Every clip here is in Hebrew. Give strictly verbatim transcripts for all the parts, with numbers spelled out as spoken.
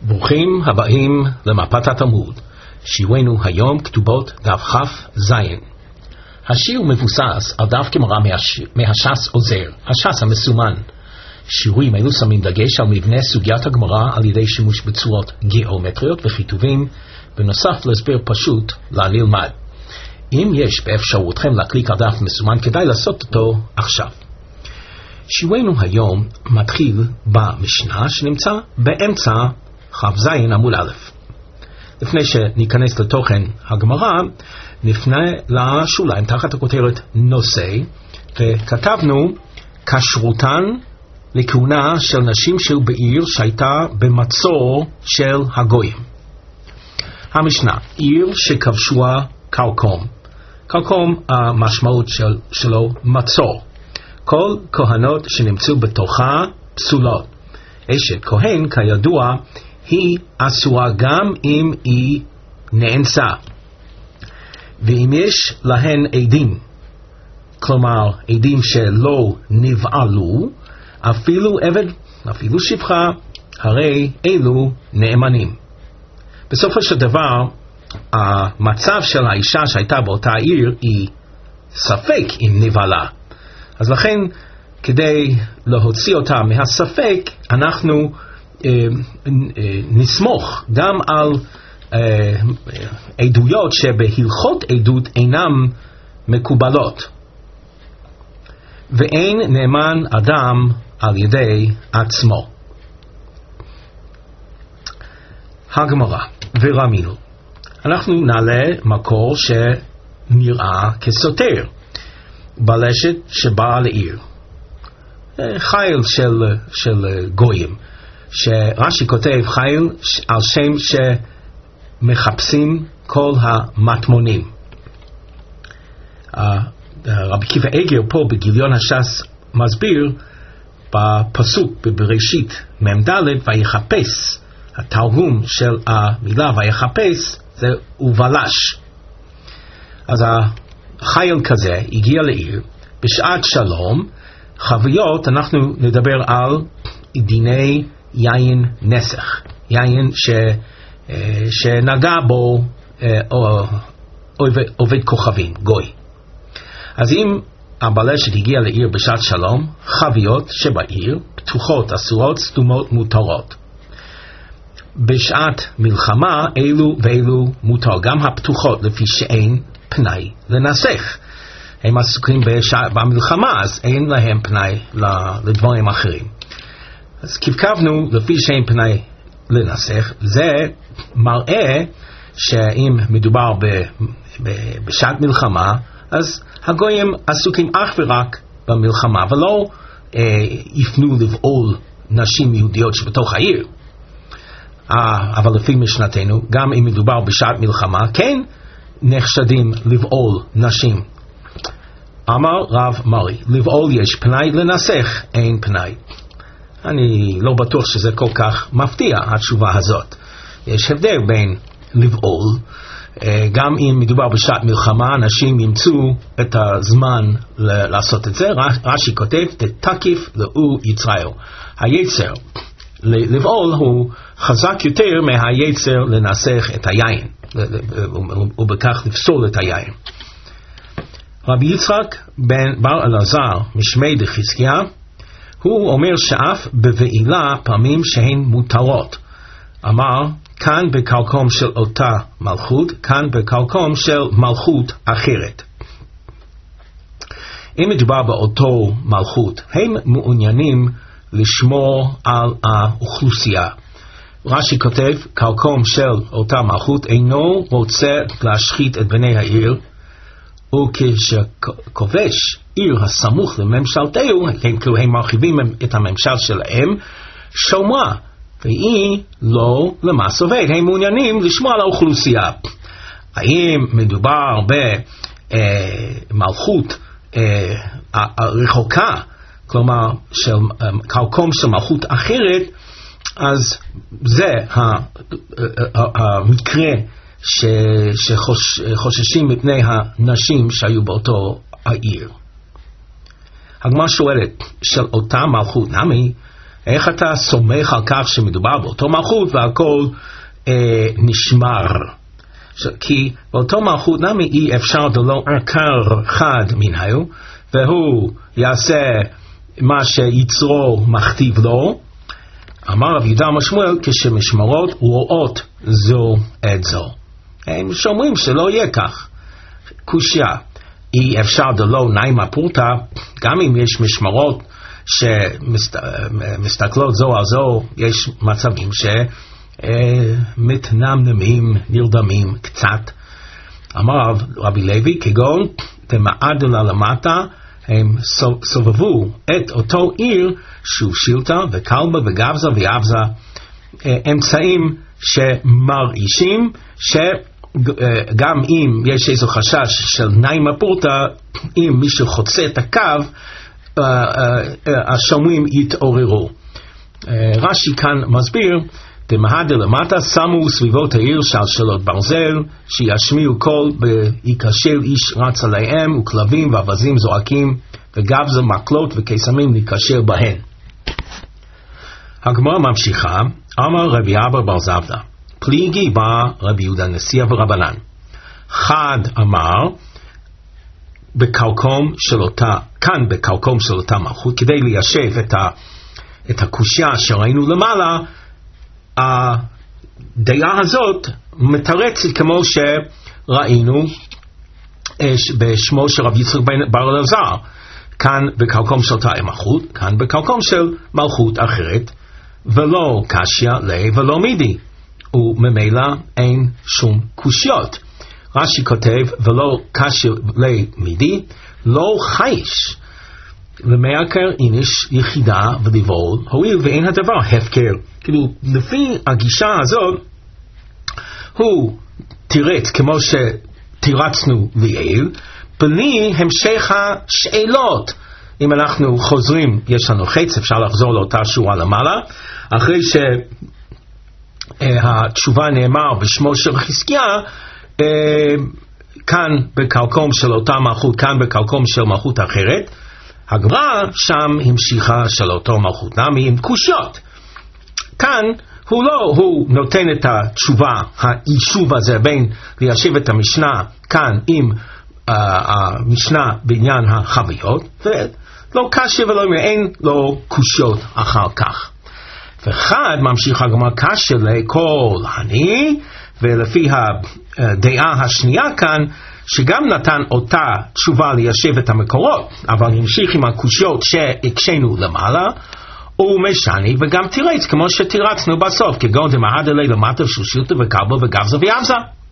ברוכים הבאים למפת התלמוד. שיעורנו היום כתובות דף כף זין. השיעור מבוסס על דף גמרא מהש"ס עוזר, הש"ס המסומן. שיעורים אלו שמים דגש על מבנה סוגיית הגמרא על ידי שימוש בצורות גיאומטריות וכיתובים, בנוסף להסבר פשוט לנלמד. אם יש באפשרותכם להקליק על דף מסומן, כדאי לעשות אותו עכשיו. שיעורנו היום מתחיל במשנה שנמצא באמצע כף זין עמוד א'. לפני שניכנס לתוכן הגמרא, נפנה לשוליים תחת הכותרת נושא, וכתבנו כשרותן לכהונה של נשים של בעיר שהייתה במצור של הגויים. המשנה, עיר שכבשוה קרקום. קרקום, המשמעות של, שלו מצור. כל כהנות שנמצאו בתוכה פסולות. אשת כהן כידוע היא אסורה גם אם היא נאנסה. ואם יש להן עדים, כלומר עדים שלא נבעלו, אפילו עבד, אפילו שפחה, הרי אלו נאמנים. בסופו של דבר, המצב של האישה שהייתה באותה עיר היא ספק אם נבעלה. אז לכן, כדי להוציא אותה מהספק, אנחנו אה, אה, נסמוך גם על אה, עדויות שבהלכות עדות אינם מקובלות. ואין נאמן אדם על ידי עצמו. הגמרא ורמינו. אנחנו נעלה מקור שנראה כסותר. בלשת שבאה לעיר. חיל של, של גויים. שרש"י כותב חיל על שם שמחפשים כל המטמונים. רבי עקיבא איגר פה בגיליון הש"ס מסביר בפסוק בבראשית מ"ד ויחפש. התרגום של המילה ויחפש זה ובלש. אז החייל כזה הגיע לעיר בשעת שלום. חוויות, אנחנו נדבר על דיני יין נסך, יין ש, שנגע בו עובד, עובד כוכבים, גוי. אז אם הבלשת הגיע לעיר בשעת שלום, חוויות שבעיר פתוחות, אסורות, סתומות, מותרות. בשעת מלחמה אלו ואלו מותר, גם הפתוחות לפי שאין פנאי לנסך. הם עסוקים בשעה, במלחמה, אז אין להם פנאי לדברים אחרים. אז כבקבנו לפי שאין פנאי לנסך, זה מראה שאם מדובר ב, ב, בשעת מלחמה, אז הגויים עסוקים אך ורק במלחמה, ולא אה, יפנו לבעול נשים יהודיות שבתוך העיר. אה, אבל לפי משנתנו, גם אם מדובר בשעת מלחמה, כן נחשדים לבעול נשים. אמר רב מרי, לבעול יש פנאי, לנסך אין פנאי. אני לא בטוח שזה כל כך מפתיע, התשובה הזאת. יש הבדל בין לבעול, גם אם מדובר בשעת מלחמה, אנשים ימצאו את הזמן לעשות את זה. רש"י כותב, תתקיף לאו יצריו. היצר לבעול הוא חזק יותר מהיצר לנסך את היין, ובכך לפסול את היין. רבי יצחק בן בר אלעזר משמי דחזקיה, הוא אומר שאף בבעילה פעמים שהן מותרות. אמר, כאן בקרקום של אותה מלכות, כאן בקרקום של מלכות אחרת. אם מדובר באותו מלכות, הם מעוניינים לשמור על האוכלוסייה. רש"י כותב, קרקום של אותה מלכות אינו רוצה להשחית את בני העיר, וכשכובש עיר הסמוך לממשלתהו, כאילו הם מרחיבים את הממשל שלהם, שומרה, והיא לא למס עובד. הם מעוניינים לשמוע על האוכלוסייה. האם מדובר במלכות רחוקה, כלומר של קרקום של מלכות אחרת, אז זה המקרה שחוששים מפני הנשים שהיו באותו העיר. הגמרא שואלת, של אותה מלכות, נמי איך אתה סומך על כך שמדובר באותו מלכות והכל אה, נשמר? ש... כי באותו מלכות נמי אי אפשר דלא עקר חד מנהיו, והוא יעשה מה שיצרו מכתיב לו. אמר רב יהודה משמואל, כשמשמרות רואות זו את זו. הם שומרים שלא יהיה כך. קושיה, אי אפשר דלא נעימה פורתא, גם אם יש משמרות שמסתכלות זו על זו, יש מצבים שמתנמנמים, נרדמים קצת. אמר רבי לוי, כגון תמעדלה למטה, הם סובבו את אותו עיר שהוא שילטה וקלבה וגבזה ויאבזה, אמצעים שמרעישים שגם אם יש איזו חשש של נעימה פורתא, אם מישהו חוצה את הקו, השומרים יתעוררו. רש"י כאן מסביר, תמהדר למטה, שמו סביבות העיר שלשלות ברזל, שישמיעו קול ויקשל איש רץ עליהם, וכלבים ואווזים זועקים, וגבזה מקלות וקיסמים ניקשר בהן. הגמרא ממשיכה, אמר רבי אבא בר זבדא, פליגי בא רבי יהודה נשיא ורבנן. חד אמר, בקלקום של אותה, כאן בקלקום של אותה מלכות, כדי ליישב את, ה, את הקושיה שראינו למעלה, הדעה הזאת מתרצת כמו שראינו בשמו של רב יצחק בר אלעזר, כאן בקלקום של אותה מלכות, כאן בקלקום של מלכות אחרת, ולא קשיא לי ולא מידי, וממילא אין שום קושיות. רש"י כותב, ולא קשיא לי מידי, לא חייש למעקר איניש יחידה ולבול, הואיל ואין הדבר הפקר. כאילו, לפי הגישה הזאת, הוא תירץ כמו שתירצנו לעיל, בלי המשך השאלות. אם אנחנו חוזרים, יש לנו חץ, אפשר לחזור לאותה שורה למעלה, אחרי שהתשובה נאמר בשמו של חזקיה, כאן בקלקום של אותה מלכות, כאן בקלקום של מלכות אחרת, הגמרא שם המשיכה של אותו מלכות נמי עם קושיות. כאן הוא לא, הוא נותן את התשובה, היישוב הזה בין ליישב את המשנה כאן עם uh, המשנה בעניין החוויות, ולא קשיא ולא אין לו קושיות אחר כך. ואחד ממשיך הגמרא קשיא לכל אני, ולפי הדעה השנייה כאן, שגם נתן אותה תשובה ליישב את המקורות, אבל המשיך עם הקושיות שהקשנו למעלה, הוא משני וגם תירץ כמו שתירצנו בסוף, כגון דמהד אלי למטה שושילתא וקלבה וגבזה ויאבזה.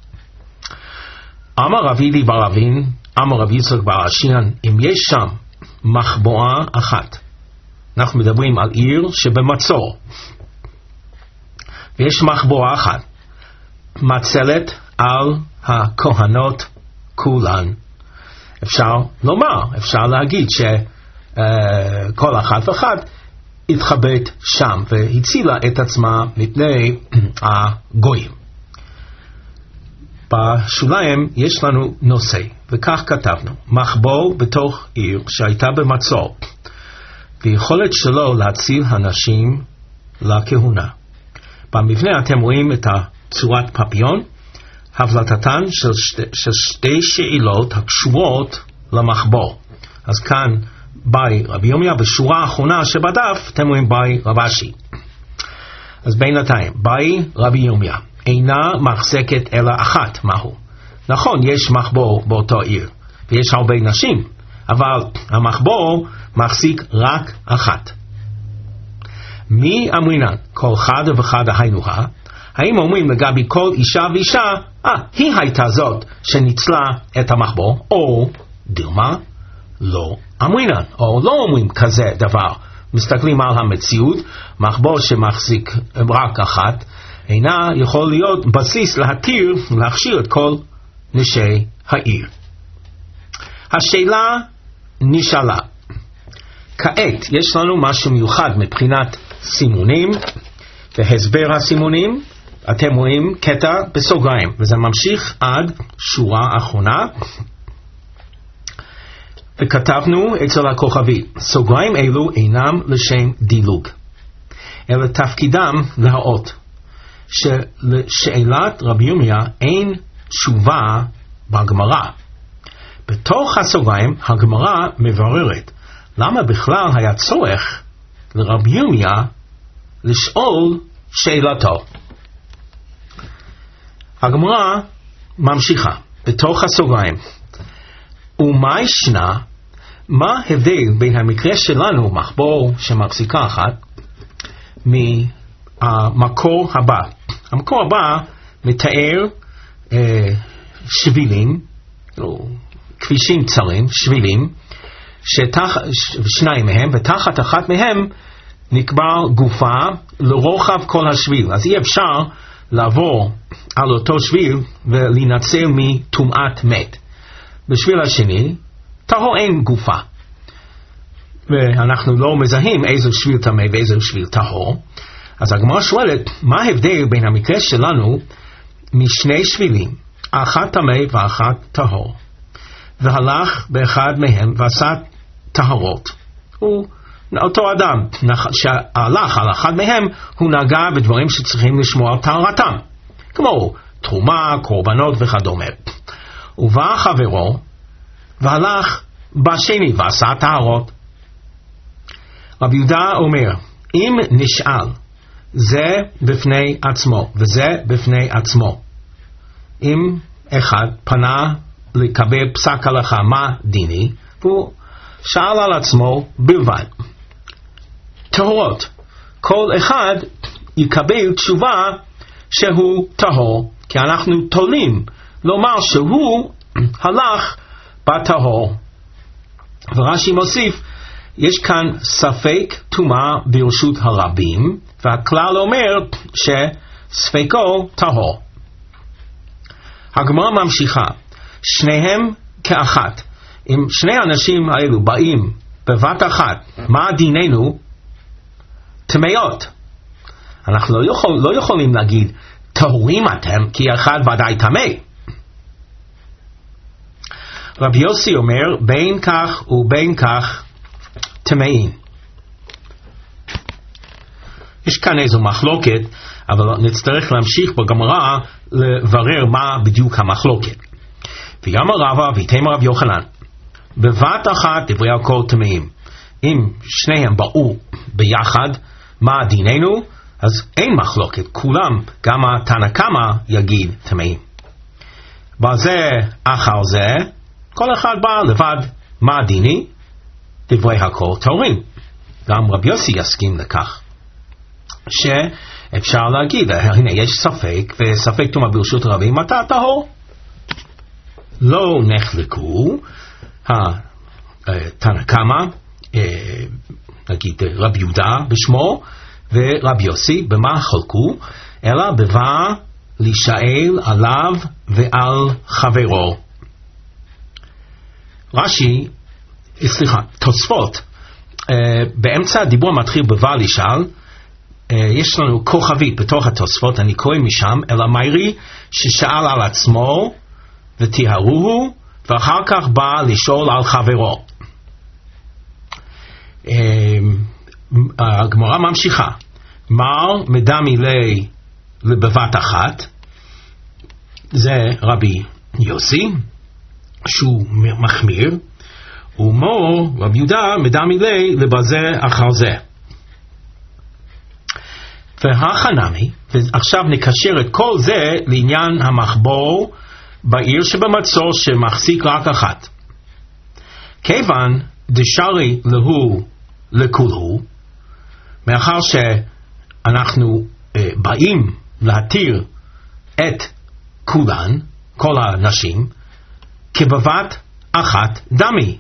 אמר רב ידי בר אבין, אמר רב יצחק בר אשיין, אם יש שם מחבואה אחת, אנחנו מדברים על עיר שבמצור, ויש מחבואה אחת, מצלת על הכהנות כולן, אפשר לומר, אפשר להגיד שכל אחת ואחת התחבאת שם והצילה את עצמה מפני הגויים. בשוליים יש לנו נושא, וכך כתבנו, מחבוא בתוך עיר שהייתה במצור, ויכולת שלו להציל הנשים לכהונה. במבנה אתם רואים את צורת פפיון, הבלטתן של שתי, של שתי שאלות הקשורות למחבוא. אז כאן ביי רבי ירמיה, בשורה האחרונה שבדף אתם רואים ביי רב אשי. אז בינתיים ביי רבי ירמיה אינה מחזקת אלא אחת. מהו? נכון, יש מחבוא באותו עיר ויש הרבה נשים, אבל המחבוא מחזיק רק אחת. מי אמרינן כל חד וחד היינו-הא? האם אומרים לגבי כל אישה ואישה, אה, היא הייתה זאת שניצלה את המחבוא, או דילמה, לא אמרינן, או לא אומרים כזה דבר. מסתכלים על המציאות, מחבוא שמחזיק רק אחת, אינה יכול להיות בסיס להתיר, להכשיר את כל נשי העיר. השאלה נשאלה. כעת יש לנו משהו מיוחד מבחינת סימונים, והסבר הסימונים, אתם רואים קטע בסוגריים, וזה ממשיך עד שורה האחרונה, וכתבנו אצל הכוכבי, סוגריים אלו אינם לשם דילוג. אלא תפקידם להראות שלשאלת רבי ירמיה אין תשובה בגמרא. בתוך הסוגריים הגמרא מבררת למה בכלל היה צורך לרבי ירמיה לשאול שאלתו. הגמרא ממשיכה בתוך הסוגריים, ומה ישנה, מה הבדל בין המקרה שלנו, מחבור שמחזיקה אחת, מהמקור הבא. המקור הבא מתאר אה, שבילים, או כבישים צרים, שבילים, שתח, שניים מהם, ותחת אחת מהם נקבר גופה לרוחב כל השביל. אז אי אפשר לעבור על אותו שביל ולהינצל מטומאת מת. בשביל השני, טהור אין גופה. ואנחנו לא מזהים איזה שביל טמא ואיזה שביל טהור. אז הגמרא שואלת, מה ההבדל בין המקרה שלנו משני שבילים, האחת טמא והאחת טהור? והלך באחד מהם ועשה טהרות. הוא אותו אדם שהלך על אחד מהם, הוא נגע בדברים שצריכים לשמור על טהרתם, כמו תרומה, קורבנות וכדומה. ובא חברו והלך בשני ועשה טהרות. רבי יהודה אומר, אם נשאל זה בפני עצמו וזה בפני עצמו, אם אחד פנה לקבל פסק הלכה מה דיני, והוא שאל על עצמו בלבד, טהורות, כל אחד יקבל תשובה שהוא טהור, כי אנחנו תולים לומר שהוא הלך בטהור. ורש"י מוסיף, יש כאן ספק טומאה ברשות הרבים, והכלל אומר שספקו טהור. הגמרא ממשיכה, שניהם כאחת. אם שני האנשים האלו באים בבת אחת, מה דיננו? טמאות. אנחנו לא, יכול, לא יכולים להגיד טהורים אתם, כי אחד ודאי טמא. רבי יוסי אומר, בין כך ובין כך טמאים. יש כאן איזו מחלוקת, אבל נצטרך להמשיך בגמרא לברר מה בדיוק המחלוקת. ויאמר רבא ויתאמר רבי יוחנן, בבת אחת דברי הכל טמאים. אם שניהם באו ביחד, מה דיננו? אז אין מחלוקת, כולם, גם התנא קמא יגיד טמאים. בזה אחר זה, כל אחד בא לבד, מה דיני? דברי הכל טהורים. גם רבי יוסי יסכים לכך, שאפשר להגיד, הנה יש ספק, וספק טומאה ברשות הרבים, אתה טהור. לא נחלקו התנא קמא, נגיד רבי יהודה בשמו, ורבי יוסי, במה חלקו? אלא בבא להישאל עליו ועל חברו. רש"י, סליחה, תוספות, באמצע הדיבור מתחיל בבא להישאל, יש לנו כוכבית בתוך התוספות, אני קורא משם, אלא מיירי ששאל על עצמו ותיארוהו, ואחר כך בא לשאול על חברו. הגמרא ממשיכה, מר מדמי לי לבבת אחת, זה רבי יוסי, שהוא מחמיר, ומו רבי יהודה מדמי לי לבזה אחר זה. והחנמי, ועכשיו נקשר את כל זה לעניין המחבור בעיר שבמצור שמחזיק רק אחת. כיוון דשרי להו לכולו, מאחר שאנחנו אה, באים להתיר את כולן, כל הנשים, כבבת אחת דמי.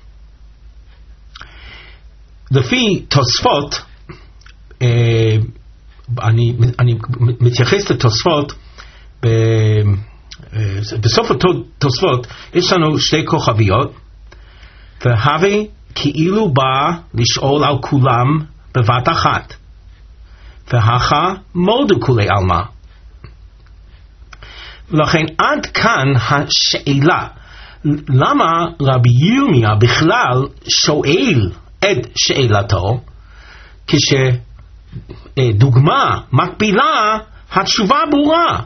לפי תוספות, אה, אני, אני מתייחס לתוספות, ב, אה, בסוף התוספות יש לנו שתי כוכביות, והווי כאילו בא לשאול על כולם בבת אחת, והכה מודו כולי עלמא. ולכן עד כאן השאלה, למה רבי ירמיה בכלל שואל את שאלתו, דוגמה מקבילה, התשובה ברורה.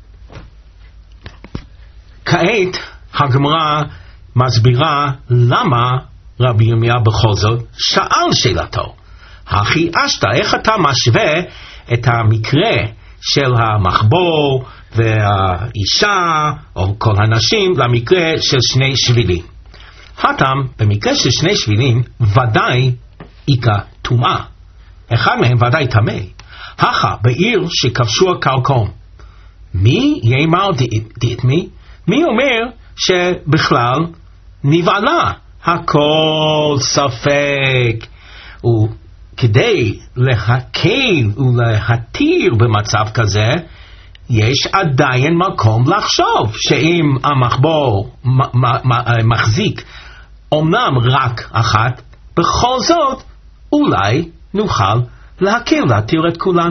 כעת הגמרא מסבירה למה רבי ירמיה בכל זאת שאל שאלתו. הכי אשתא, איך אתה משווה את המקרה של המחבור והאישה או כל הנשים למקרה של שני שבילים? הטעם, במקרה של שני שבילים ודאי איכא טומאה, אחד מהם ודאי טמא. הכא בעיר שכבשו הקרקום, מי יאמר דית מי? מי אומר שבכלל נבעלה? הכל ספק. וכדי להקל ולהתיר במצב כזה, יש עדיין מקום לחשוב שאם המחבור מחזיק אומנם רק אחת, בכל זאת אולי נוכל להקל להתיר את כולן.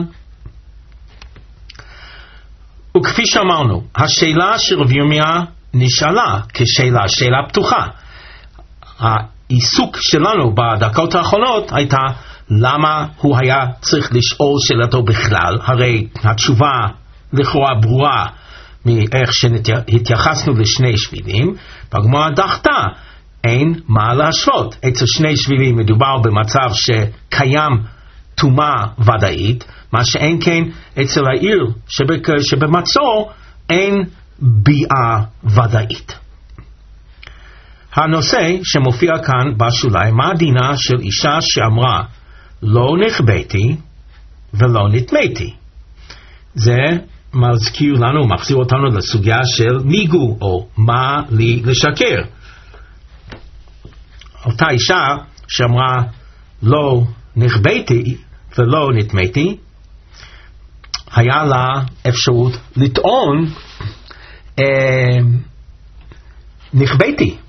וכפי שאמרנו, השאלה של רבי ירמיה נשאלה כשאלה, שאלה פתוחה. העיסוק שלנו בדקות האחרונות הייתה למה הוא היה צריך לשאול שאלתו בכלל. הרי התשובה לכאורה ברורה מאיך שהתייחסנו לשני שבילים, והגמרא דחתה, אין מה להשוות. אצל שני שבילים מדובר במצב שקיים טומאה ודאית, מה שאין כן אצל העיר שבמצור אין ביאה ודאית. הנושא שמופיע כאן בשוליים, מה דינה של אישה שאמרה לא נכבאתי ולא נטמאתי? זה מזכיר לנו, מחזיר אותנו לסוגיה של מיגו, או מה לי לשקר. אותה אישה שאמרה לא נכבאתי ולא נטמאתי, היה לה אפשרות לטעון אה, נכבאתי.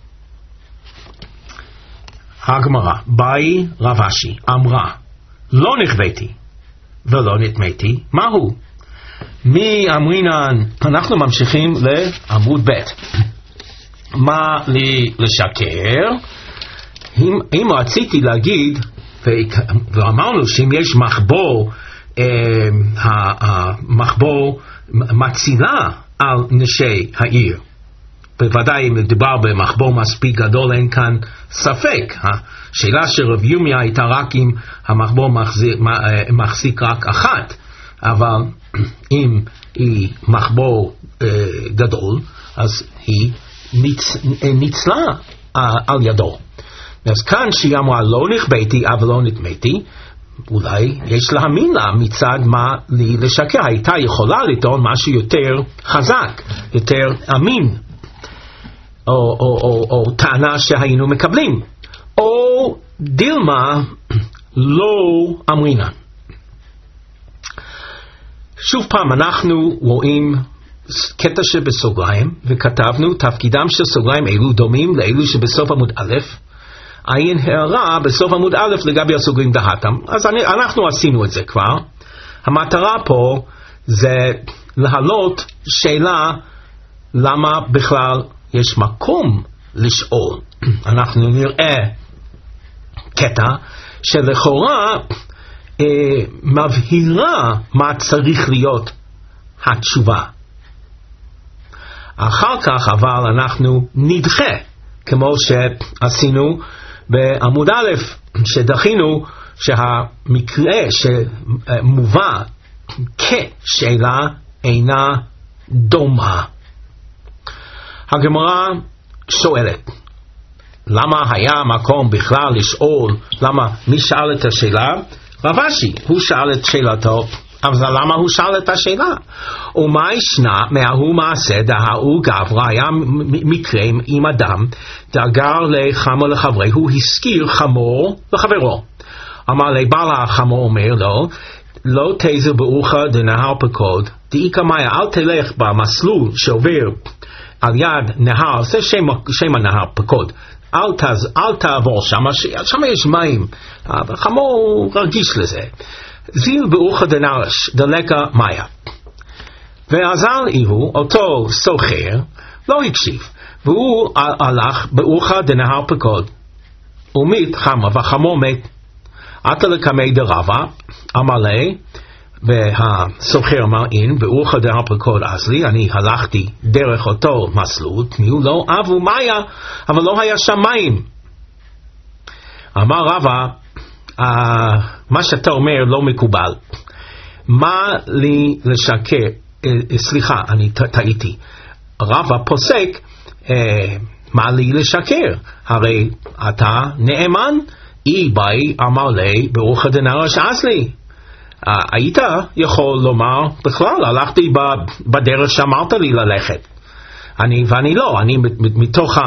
הגמרא, באי רב אשי, אמרה לא נכבאתי ולא נטמאתי, מהו? מי אמרינן? אנחנו ממשיכים לעמוד ב'. מה לי לשקר? אם, אם רציתי להגיד, ואמרנו שאם יש מחבור, אה, המחבור מצילה על נשי העיר, בוודאי אם מדובר במחבור מספיק גדול, אין כאן ספק. השאלה של רבי ירמיה הייתה רק אם המחבור מחזיק, מחזיק רק אחת, אבל אם היא מחבור אה, גדול, אז היא ניצ, ניצלה אה, על ידו. אז כאן שהיא אמרה לא נכבאתי אבל לא נטמאתי, אולי יש להאמין לה מצד מה לי לשקר. הייתה יכולה לטעון משהו יותר חזק, יותר אמין, או, או, או, או טענה שהיינו מקבלים, או דילמה לא אמרינה. שוב פעם אנחנו רואים קטע שבסוגריים, וכתבנו תפקידם של סוגריים אלו דומים לאלו שבסוף עמוד א', עין הערה בסוף עמוד א' לגבי הסוגרים דהתם. אז אני, אנחנו עשינו את זה כבר. המטרה פה זה להעלות שאלה למה בכלל יש מקום לשאול. אנחנו נראה קטע שלכאורה אה, מבהירה מה צריך להיות התשובה. אחר כך אבל אנחנו נדחה, כמו שעשינו בעמוד א', שדחינו שהמקרה שמובא כשאלה אינה דומה. הגמרא שואלת, למה היה מקום בכלל לשאול? למה מי שאל את השאלה? רב אשי, הוא שאל את שאלתו, אבל למה הוא שאל את השאלה? ומה ישנה מההוא מעשה דההוא גברא? היה מקרה עם אדם דאגר לחמור לחברי, הוא הזכיר חמור לחברו. אמר לבעל החמור, אומר לו, לא תזר באורך דנהר פקוד, דאיקה מאיה, אל תלך במסלול שעובר על יד נהר, זה שם, שם הנהר פקוד, אל, תז, אל תעבור שם, שם יש מים, החמור רגיש לזה. זיל באורך דנרש, דלקה מאיה. ועזל איהו, אותו סוחר, לא הקשיב, והוא הלך באורך דנהר פקוד, ומית חמה, והחמור מת. עתה לקמי דרבה, אמר לי, והסוחר אמר אין, באורחא דהר פקוד אסלי, אני הלכתי דרך אותו מסלול, תמיהו לא אבו מאיה, אבל לא היה שם מים. אמר רבא, מה שאתה אומר לא מקובל. מה לי לשקר, סליחה, אני טעיתי. רבא פוסק, מה לי לשקר? הרי אתה נאמן, אי באי אמר לי, באורחא דנרש אסלי. היית יכול לומר, בכלל, הלכתי בדרך שאמרת לי ללכת. אני, ואני לא, אני מתוך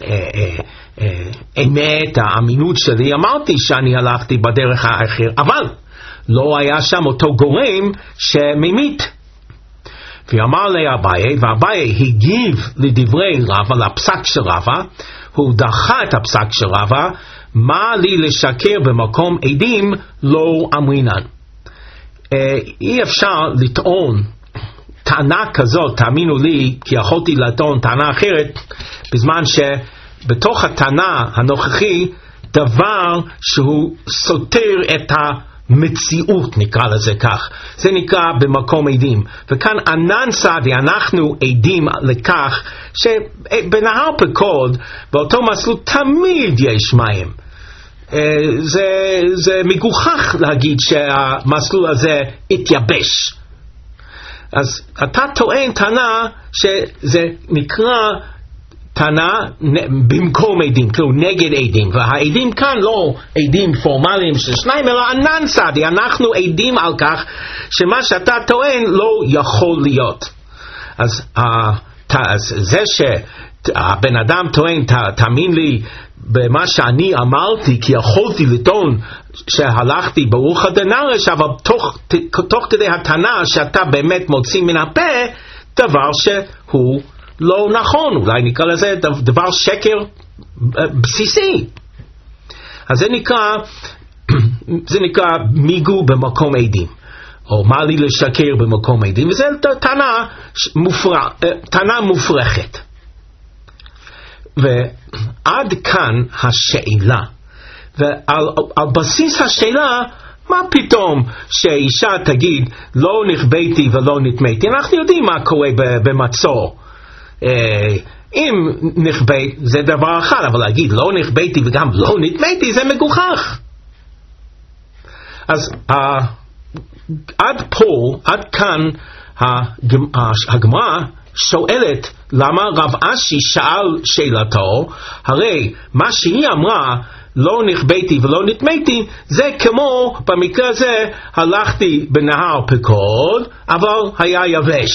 האמת, האמינות שלי, אמרתי שאני הלכתי בדרך האחר, אבל לא היה שם אותו גורם שממית. ואמר לי אביי, ואביי הגיב לדברי רבא, לפסק של רבא, הוא דחה את הפסק של רבא, מה לי לשקר במקום עדים לא אמרינן. אי אפשר לטעון טענה כזאת, תאמינו לי, כי יכולתי לטעון טענה אחרת, בזמן שבתוך הטענה הנוכחי, דבר שהוא סותר את המציאות, נקרא לזה כך. זה נקרא במקום עדים. וכאן ענן סעדי, אנחנו עדים לכך, שבנהר פקוד, באותו מסלול תמיד יש מים. זה, זה מגוחך להגיד שהמסלול הזה התייבש. אז אתה טוען טענה שזה נקרא טענה במקום עדים, כאילו נגד עדים, והעדים כאן לא עדים פורמליים של שניים, אלא ענן סעדי, אנחנו עדים על כך שמה שאתה טוען לא יכול להיות. אז, אז זה שהבן אדם טוען, תאמין לי במה שאני אמרתי, כי יכולתי לטעון שהלכתי באורחא דנרש, אבל תוך, תוך כדי הטענה שאתה באמת מוציא מן הפה דבר שהוא לא נכון, אולי נקרא לזה דבר שקר בסיסי. אז זה נקרא, זה נקרא מיגו במקום עדים, או מה לי לשקר במקום עדים, וזה טענה מופרח, טענה מופרכת. ועד כאן השאלה, ועל על בסיס השאלה, מה פתאום שאישה תגיד לא נכביתי ולא נטמאתי? אנחנו יודעים מה קורה במצור. אם נכבית זה דבר אחד, אבל להגיד לא נכביתי וגם לא נטמאתי זה מגוחך. אז עד פה, עד כאן הגמרא שואלת למה רב אשי שאל שאלתו, הרי מה שהיא אמרה לא נכביתי ולא נטמאתי זה כמו במקרה הזה הלכתי בנהר פקוד אבל היה יבש.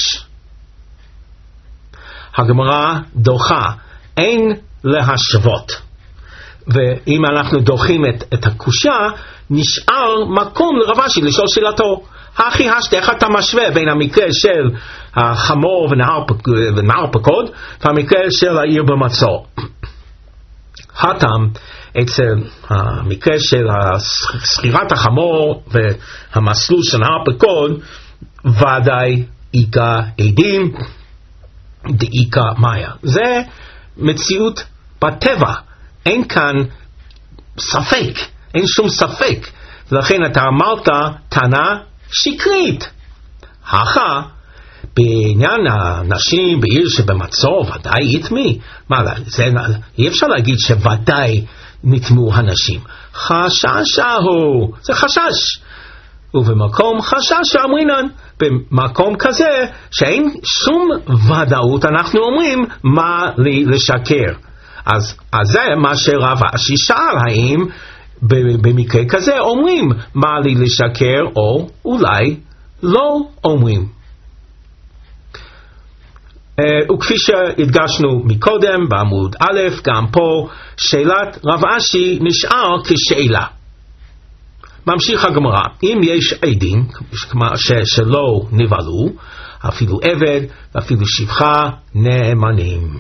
הגמרא דוחה, אין להשוות, ואם אנחנו דוחים את, את הקושה נשאר מקום לרב אשי לשאול שאלתו, הכי השתי, איך אתה משווה בין המקרה של החמור ונהר, ונהר פקוד והמקרה של העיר במצור? הטעם אצל המקרה של סחירת החמור והמסלול של נהר פקוד ודאי איכה עדים דאיכה מאיה, זה מציאות בטבע, אין כאן ספק, אין שום ספק, ולכן אתה אמרת טענה שקרית. הכה בעניין הנשים בעיר שבמצור ודאי יטמי, מה זה, אי אפשר להגיד שוודאי נטמו הנשים, חששה הוא, זה חשש, ובמקום חשש אמרינן, במקום כזה שאין שום ודאות אנחנו אומרים מה לי לשקר. אז, אז זה מה שרב אשי שאל, האם במקרה כזה אומרים מה לי לשקר או אולי לא אומרים. Uh, וכפי שהדגשנו מקודם בעמוד א', גם פה שאלת רב אשי נשאר כשאלה. ממשיך הגמרא, אם יש עדים ש- שלא נבהלו, אפילו עבד ואפילו שפחה נאמנים.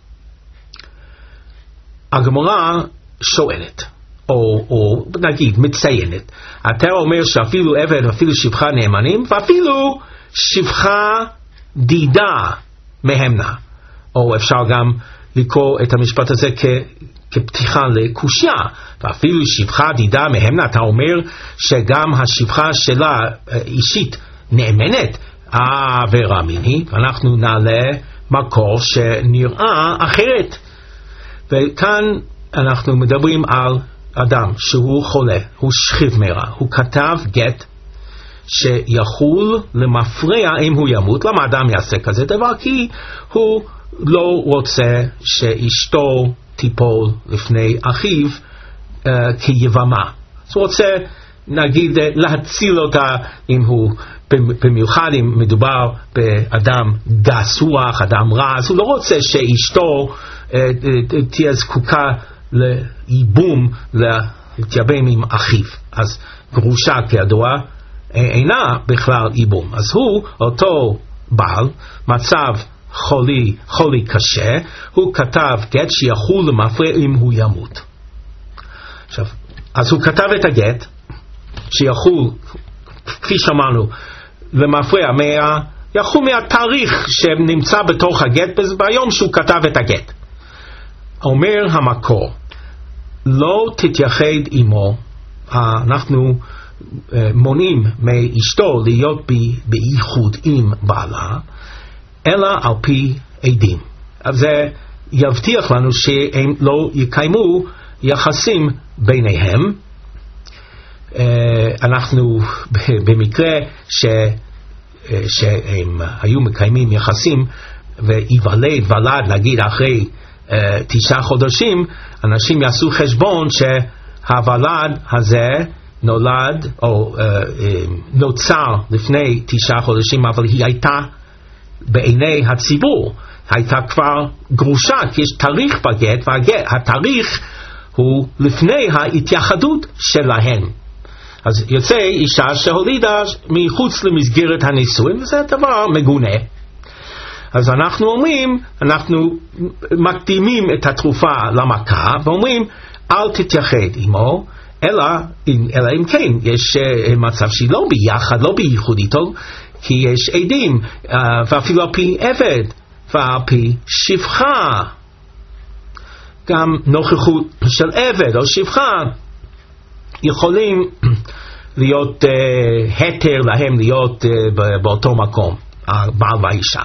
הגמרא שואלת, או, או נגיד מציינת, אתה אומר שאפילו עבד ואפילו שפחה נאמנים, ואפילו שפחה דידה מהמנה, או אפשר גם לקרוא את המשפט הזה כפתיחה לקושיה, ואפילו שפחה דידה מהמנה, אתה אומר שגם השפחה שלה אישית נאמנת, העבירה מיני, ואנחנו נעלה מקור שנראה אחרת. וכאן אנחנו מדברים על אדם שהוא חולה, הוא שכיב מרע, הוא כתב גט שיחול למפרע אם הוא ימות. למה אדם יעשה כזה דבר? כי הוא לא רוצה שאשתו תיפול לפני אחיו uh, כיבמה. אז הוא רוצה, נגיד, להציל אותה, אם הוא, במיוחד אם מדובר באדם גס רוח, אדם רע, אז הוא לא רוצה שאשתו uh, תהיה זקוקה לייבום, להתייבם עם אחיו. אז גרושה כידוע אינה בכלל ייבום. אז הוא, אותו בעל, מצב חולי, חולי קשה, הוא כתב גט שיחול למפרע אם הוא ימות. עכשיו, אז הוא כתב את הגט שיחול, כפי שאמרנו, למפרע, מה, יחול מהתאריך שנמצא בתוך הגט ביום שהוא כתב את הגט. אומר המקור, לא תתייחד עמו, אנחנו מונעים מאשתו להיות בייחוד עם בעלה, אלא על פי עדים. אז זה יבטיח לנו שהם לא יקיימו יחסים ביניהם. אנחנו במקרה ש, שהם היו מקיימים יחסים ויוולד ולד, נגיד אחרי uh, תשעה חודשים, אנשים יעשו חשבון שהוולד הזה נולד או uh, uh, נוצר לפני תשעה חודשים, אבל היא הייתה בעיני הציבור, הייתה כבר גרושה, כי יש תאריך בגט, והתאריך הוא לפני ההתייחדות שלהם. אז יוצא אישה שהולידה מחוץ למסגרת הנישואים, וזה דבר מגונה. אז אנחנו אומרים, אנחנו מקדימים את התרופה למכה, ואומרים, אל תתייחד עמו, אלא, אלא אם כן, יש uh, מצב שהיא לא ביחד, לא בייחוד איתו, כי יש עדים, uh, ואפילו על פי עבד, ועל פי שפחה. גם נוכחות של עבד או שפחה, יכולים להיות uh, היתר להם להיות uh, באותו מקום, הבעל והאישה.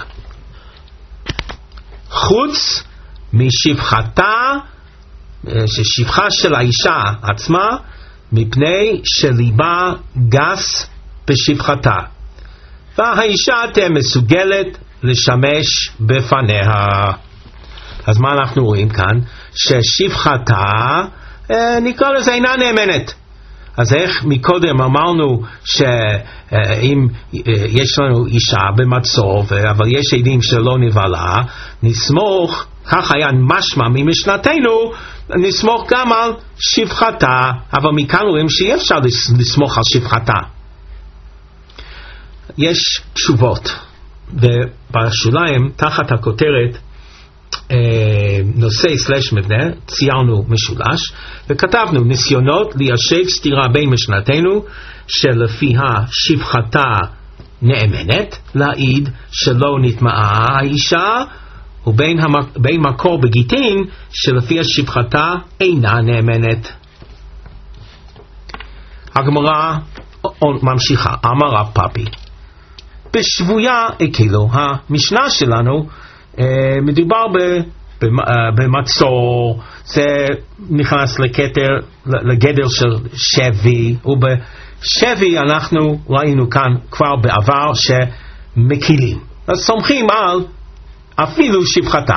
חוץ משפחתה, ששפחה של האישה עצמה, מפני שליבה גס בשפחתה, והאישה תהיה מסוגלת לשמש בפניה. אז מה אנחנו רואים כאן? ששפחתה, אה, נקרא לזה, אינה נאמנת. אז איך מקודם אמרנו שאם יש לנו אישה במצור, אבל יש עדים שלא נבלה, נסמוך, כך היה משמע ממשנתנו, נסמוך גם על שפחתה, אבל מכאן רואים שאי אפשר לסמוך על שפחתה. יש תשובות, ובשוליים, תחת הכותרת, נושא סלש מבנה, ציירנו משולש, וכתבנו ניסיונות ליישב סתירה בין משנתנו שלפיה שפחתה נאמנת, להעיד שלא נטמעה האישה, ובין המק... בין מקור בגיטין שלפיה שפחתה אינה נאמנת. הגמרא ממשיכה, אמר רב פאפי, בשבויה הקילו. המשנה שלנו מדובר במצור, זה נכנס לכתר, לגדר של שבי, ובשבי אנחנו ראינו כאן כבר בעבר שמקילים, אז סומכים על אפילו שפחתה.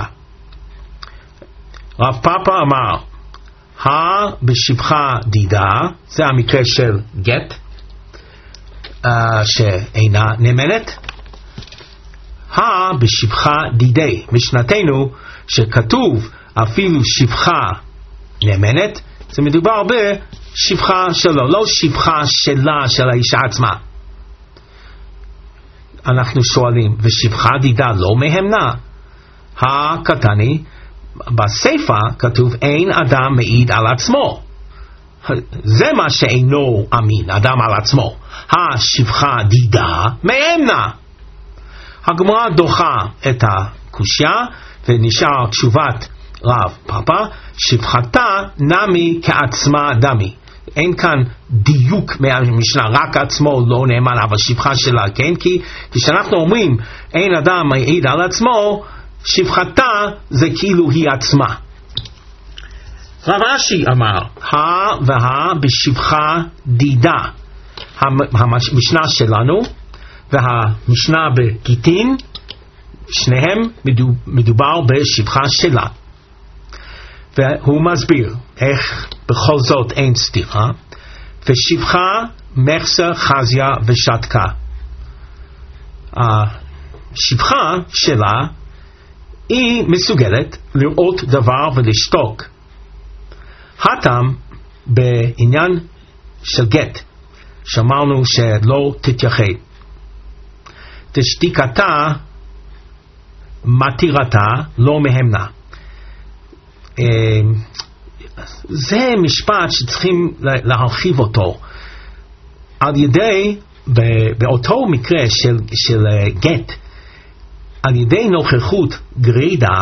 רב פאפה אמר, הא בשפחה דידה, זה המקרה של גט, uh, שאינה נאמנת. הא בשפחה דידי, משנתנו שכתוב אפילו שפחה נאמנת, זה מדובר בשפחה שלו, לא שפחה שלה, של האישה עצמה. אנחנו שואלים, ושפחה דידה לא מהמנה? הקטני, בספר כתוב אין אדם מעיד על עצמו, זה מה שאינו אמין, אדם על עצמו. השפחה דידה מהמנה. הגמרא דוחה את הקושיה ונשאר תשובת רב, פאפה, שפחתה נמי כעצמה דמי. אין כאן דיוק מהמשנה, רק עצמו לא נאמן, אבל שפחה שלה, כן? כי כשאנחנו אומרים, אין אדם מעיד על עצמו, שפחתה זה כאילו היא עצמה. רב אשי אמר, הא והא בשפחה דידה. המשנה שלנו והמשנה בגיטין, שניהם מדובר בשפחה שלה. והוא מסביר איך בכל זאת אין סתירה, ושפחה מחסה חזיה ושתקה. השפחה שלה היא מסוגלת לראות דבר ולשתוק. הטעם בעניין של גט, שאמרנו שלא תתייחד. תשתיקתה מתירתה לא מהמנה. זה משפט שצריכים להרחיב אותו על ידי, באותו מקרה של, של גט, על ידי נוכחות גרידה,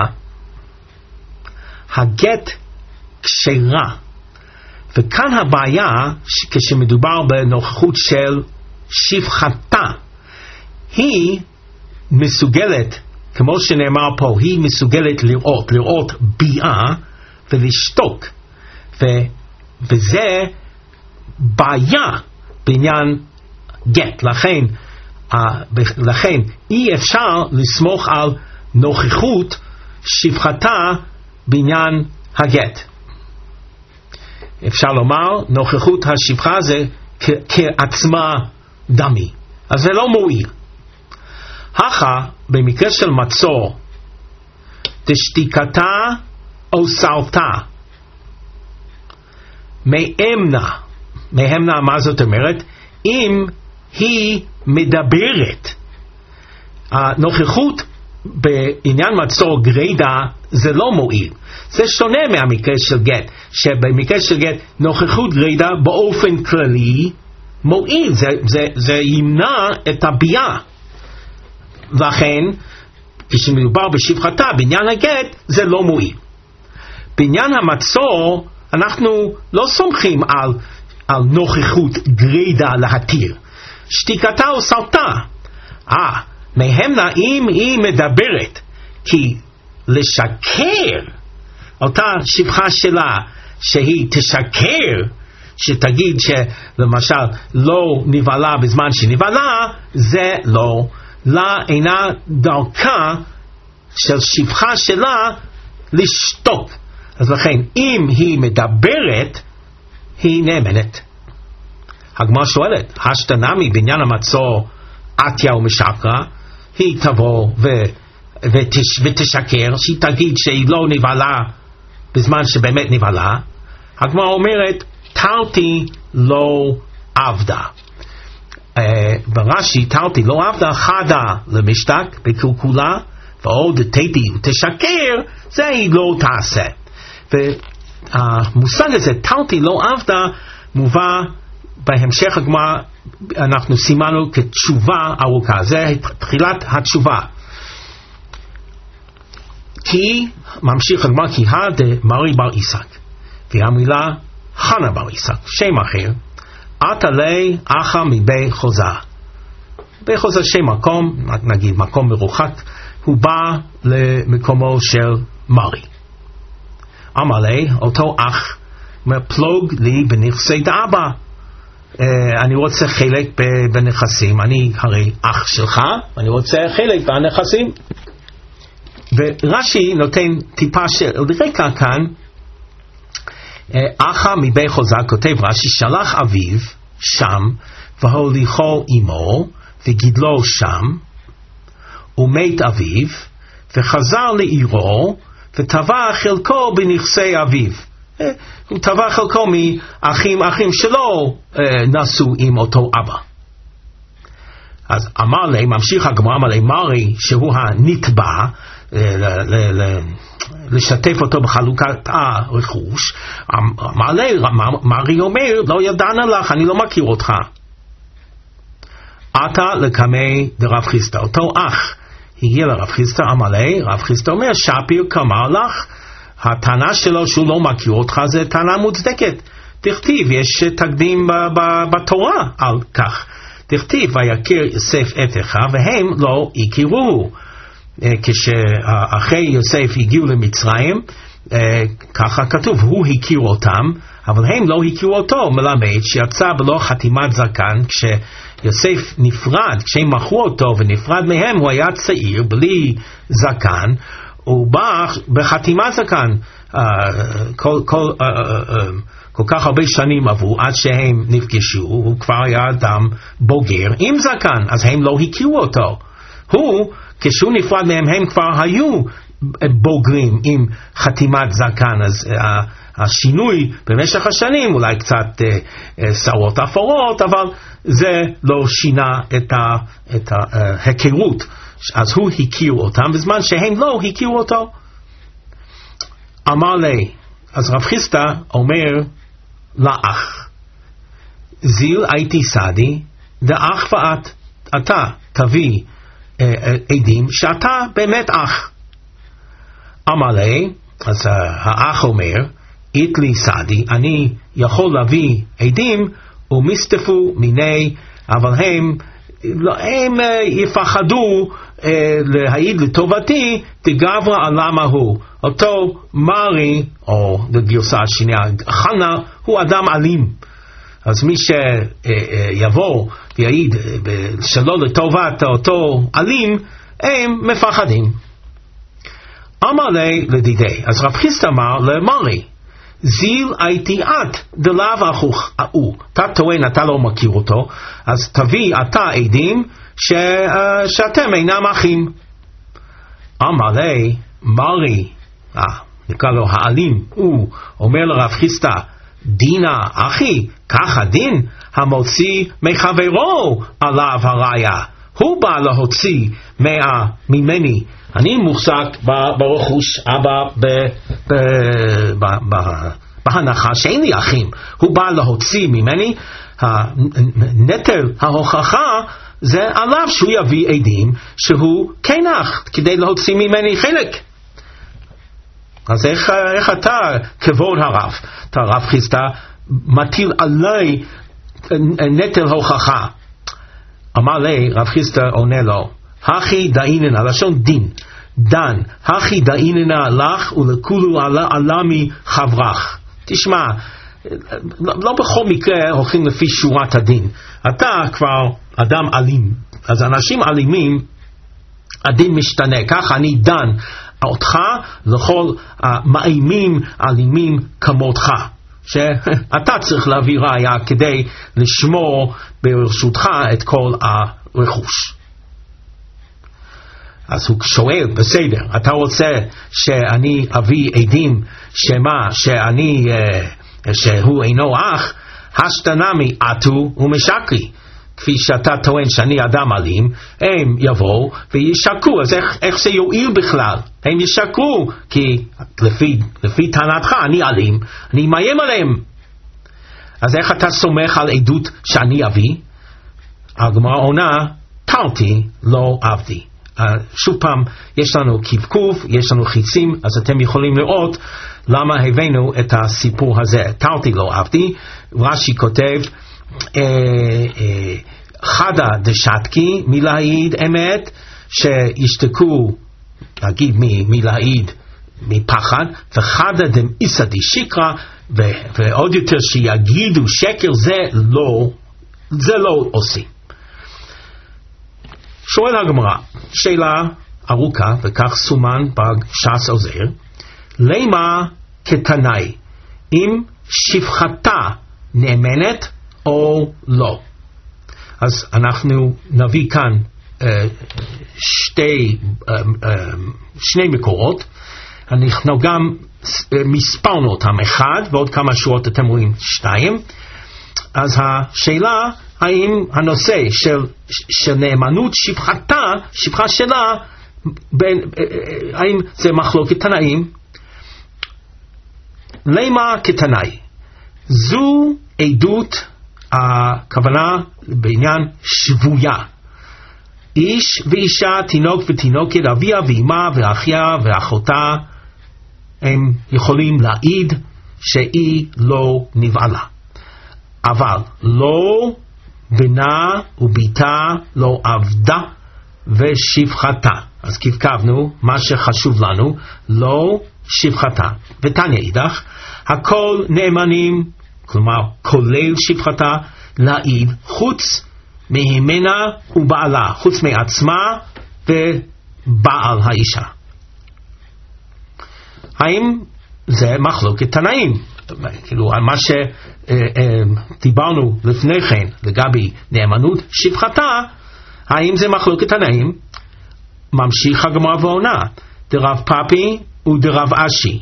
הגט כשרה. וכאן הבעיה כשמדובר בנוכחות של שפחתה, היא מסוגלת, כמו שנאמר פה, היא מסוגלת לראות, לראות ביאה ולשתוק. ו, וזה בעיה בעניין גט. לכן, uh, לכן אי אפשר לסמוך על נוכחות שפחתה בעניין הגט. אפשר לומר, נוכחות השפחה זה כ- כעצמה דמי. אז זה לא מועיל. הכה, במקרה של מצור, תשתיקתה או סלתה, מהמנה, מהמנה מה זאת אומרת? אם היא מדברת. הנוכחות בעניין מצור גרידה זה לא מועיל. זה שונה מהמקרה של גט, שבמקרה של גט נוכחות גרידה באופן כללי מועיל, זה, זה, זה ימנע את הביאה. לכן, כשמדובר בשפחתה, בעניין הגט, זה לא מועיל. בעניין המצור, אנחנו לא סומכים על, על נוכחות גרידה להתיר. שתיקתה או סלתה. אה, מהמנה אם היא מדברת, כי לשקר, אותה שפחה שלה, שהיא תשקר, שתגיד שלמשל לא נבעלה בזמן שנבעלה, זה לא. לה אינה דרכה של שפחה שלה לשתוק. אז לכן, אם היא מדברת, היא נאמנת. הגמרא שואלת, השתנמי בעניין המצור עטיה ומשקרה, היא תבוא ו, ותש, ותשקר, שהיא תגיד שהיא לא נבעלה בזמן שבאמת נבעלה. הגמרא אומרת, תרתי לא עבדה. Uh, ברש"י תרתי לא עבדה חדה למשתק בקלקולה, ועוד תתי ותשקר, זה היא לא תעשה. והמושג הזה, תרתי לא עבדה, מובא בהמשך הגמרא, אנחנו סימנו כתשובה ארוכה. זה תחילת התשובה. כי, ממשיך הגמרא, כי דמרי בר עיסק, והמילה חנה בר עיסק, שם אחר, עתה לי אחא מבי חוזה. בי חוזה שם מקום, נגיד מקום מרוחק, הוא בא למקומו של מרי. אמר לי, אותו אח, פלוג לי בנכסי דאבא. אני רוצה חלק בנכסים, אני הרי אח שלך, אני רוצה חלק בנכסים. ורש"י נותן טיפה של רקע כאן, אחא מבי חוזה, כותב רש"י, שלח אביו שם, והוליכו עמו, וגידלו שם, ומת אביו, וחזר לעירו, וטבע חלקו בנכסי אביו. הוא טבע חלקו מאחים אחים שלו נסו עם אותו אבא. אז אמר לי, ממשיך הגמרא, אמר לי, מרי שהוא הנתבע, לשתף אותו בחלוקת הרכוש, אמר לי, מרי אומר, לא ידענה לך, אני לא מכיר אותך. עתה לקמי דרב חיסדא, אותו אח הגיע לרב חיסדא, אמר לי, רב חיסדא אומר, שפיר כמר לך, הטענה שלו שהוא לא מכיר אותך זה טענה מוצדקת. תכתיב, יש תקדים בתורה על כך. תכתיב, ויכיר יוסף את אחיו והם לא הכירו. כשאחרי יוסף הגיעו למצרים, ככה כתוב, הוא הכיר אותם, אבל הם לא הכירו אותו. מלמד שיצא בלא חתימת זקן. כשיוסף נפרד, כשהם מכרו אותו ונפרד מהם, הוא היה צעיר בלי זקן, הוא בא בחתימת זקן. כל, כל, כל כך הרבה שנים עברו עד שהם נפגשו, הוא כבר היה אדם בוגר עם זקן, אז הם לא הכירו אותו. הוא, כשהוא נפרד מהם, הם כבר היו בוגרים עם חתימת זקן. אז uh, השינוי במשך השנים אולי קצת uh, uh, שערות אפורות, אבל זה לא שינה את ההיכרות. Uh, אז הוא הכיר אותם בזמן שהם לא הכירו אותו. אמר לי, אז רב חיסדא אומר לאח, זיל הייתי סעדי, דאח ואת, אתה תביא uh, uh, עדים שאתה באמת אח. אמר לי, אז uh, האח אומר, איתלי סעדי, אני יכול להביא עדים, ומסתפו מיני, אבל הם, הם uh, יפחדו uh, להעיד לטובתי, תגברה על למה הוא. אותו מרי, או בגרסה השנייה, חנה, הוא אדם אלים. אז מי שיבוא ויעיד שלא לטובת אותו אלים, הם מפחדים. אמר לי לדידי, אז רב חיסדא אמר למרי, זיל הייתי את, דלאו אחוך הוא. אתה טוען, אתה לא מכיר אותו, אז תביא אתה עדים ש, uh, שאתם אינם אחים. אמר לי, מרי, אה, נקרא לו האלים, הוא אומר לרב חיסדא, דינה אחי, כך הדין, המוציא מחברו עליו הראיה. הוא בא להוציא מה, ממני, אני מוחזק ברכוש אבא בהנחה שאין לי אחים. הוא בא להוציא ממני, נטל ההוכחה זה עליו שהוא יביא עדים שהוא כן אח, כדי להוציא ממני חלק. אז איך, איך אתה כבוד הרב, אתה רב חיסדא, מטיל עלי נטל הוכחה? אמר לי, רב חיסדא עונה לו, הכי דאיננה, לשון דין, דן, הכי דאיננה לך ולכולו עלמי חברך. תשמע, לא בכל מקרה הולכים לפי שורת הדין. אתה כבר אדם אלים, אז אנשים אלימים, הדין משתנה. כך אני דן אותך לכל המאיימים אלימים כמותך, שאתה צריך להביא ראיה כדי לשמור ברשותך את כל הרכוש. אז הוא שואל, בסדר, אתה רוצה שאני אביא עדים שמה, שאני, שהוא אינו אח, השתנמי עטו ומשקרי. כפי שאתה טוען שאני אדם אלים, הם יבואו וישקרו. אז איך, איך זה יועיל בכלל? הם ישקרו, כי לפי, לפי טענתך אני אלים, אני מאיים עליהם. אז איך אתה סומך על עדות שאני אביא? הגמרא עונה, תרתי לא עבדי. Uh, שוב פעם, יש לנו קבקוב, יש לנו חיצים, אז אתם יכולים לראות למה הבאנו את הסיפור הזה. תרתי לא עבדי, רש"י כותב, אה, אה, חדה דשתקי מלהעיד אמת, שישתקו, להגיד מלהעיד מפחד, וחדה דמאיסא דשקרא, ועוד יותר שיגידו שקר, זה לא, זה לא עושים. שואל הגמרא, שאלה ארוכה, וכך סומן בש"ס עוזר, למה כתנאי, אם שפחתה נאמנת או לא? אז אנחנו נביא כאן uh, שתי, uh, uh, שני מקורות, אנחנו גם uh, מספרנו אותם, אחד, ועוד כמה שורות אתם רואים שתיים. אז השאלה, האם הנושא של, של נאמנות שפחתה, שפחה שלה, בין, האם זה מחלוקת תנאים? למה כתנאי? זו עדות, הכוונה בעניין שבויה. איש ואישה, תינוק ותינוקת, אביה ואמא ואחיה ואחותה, הם יכולים להעיד שהיא לא נבעלה. אבל לא בנה וביתה לא עבדה ושפחתה. אז כתבנו מה שחשוב לנו, לא שפחתה. ותניא אידך, הכל נאמנים, כלומר כולל שפחתה, להעיד חוץ מהמנה ובעלה, חוץ מעצמה ובעל האישה. האם זה מחלוקת תנאים? כאילו על מה שדיברנו לפני כן לגבי נאמנות שפחתה, האם זה מחלוקת תנאים? ממשיך הגמרא ועונה, דרב פאפי ודרב אשי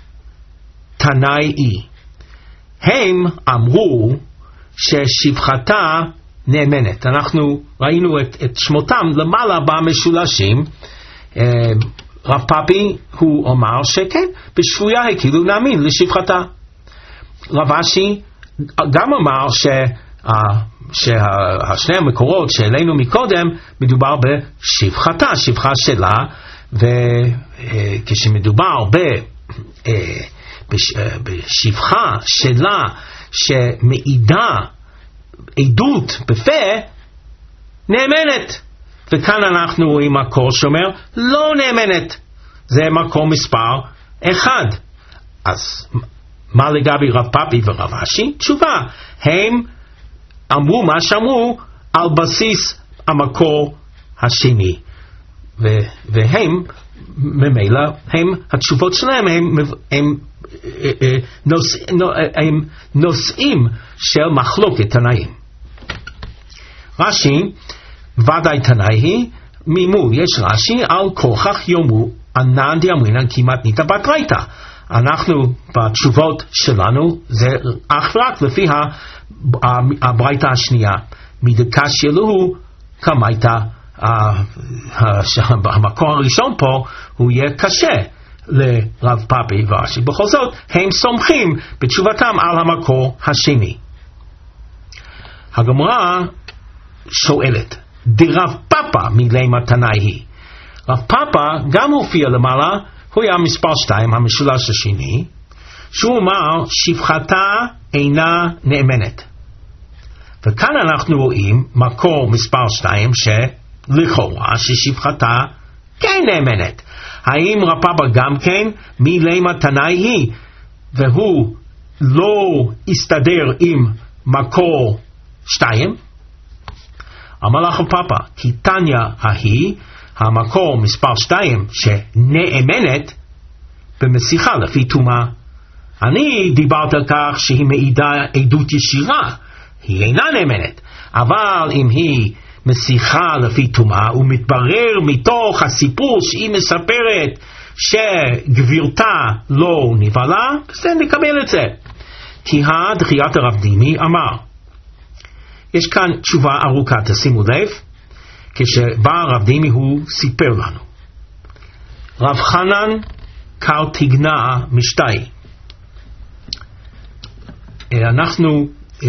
תנאי, הם אמרו ששפחתה נאמנת. אנחנו ראינו את, את שמותם למעלה במשולשים. רב פאפי הוא אמר שכן, בשבויה כאילו נאמין לשפחתה. רב אשי גם אמר ש, שהשני המקורות שהעלינו מקודם מדובר בשפחתה, שפחה שלה, וכשמדובר ב, בשפחה שלה שמעידה עדות בפה, נאמנת. וכאן אנחנו רואים מקור שאומר לא נאמנת. זה מקור מספר אחד. אז מה לגבי רב פאפי ורב אשי? תשובה, הם אמרו מה שאמרו על בסיס המקור השני, ו- והם ממילא, הם, התשובות שלהם הם, הם, נוש, הם נושאים של מחלוקת תנאים. רש"י ודאי תנאי מימול, יש רש"י על כוכך יאמרו ענן דאמרינן כמעט ניתא בתרייתא. אנחנו בתשובות שלנו זה אך ורק לפי הברייתא השנייה, מדקשיא להו כמייתא. המקור הראשון פה הוא יהיה קשה לרב פאפי ואשי, בכל זאת הם סומכים בתשובתם על המקור השני. הגמרא שואלת, דרב פאפא מלמה תנאי, רב פאפא גם הופיע למעלה, הוא היה מספר שתיים, המשולש השני, שהוא אמר שפחתה אינה נאמנת. וכאן אנחנו רואים מקור מספר שתיים שלכאורה ששפחתה כן נאמנת. האם רב פאפא גם כן מלמה תנאי, והוא לא הסתדר עם מקור שתיים? אמר לך פאפא, כי תניא ההיא, המקור מספר שתיים שנאמנת במשיחה לפי טומאה. אני דיברתי על כך שהיא מעידה עדות ישירה, היא אינה נאמנת. אבל אם היא משיחה לפי טומאה, ומתברר מתוך הסיפור שהיא מספרת שגבירתה לא נבעלה, בסדר, נקבל את זה. כי הדחיית הרב דימי אמר, יש כאן תשובה ארוכה, תשימו לב, כשבא הרב דימי הוא סיפר לנו. רב חנן קרתיגנא משתאי. אנחנו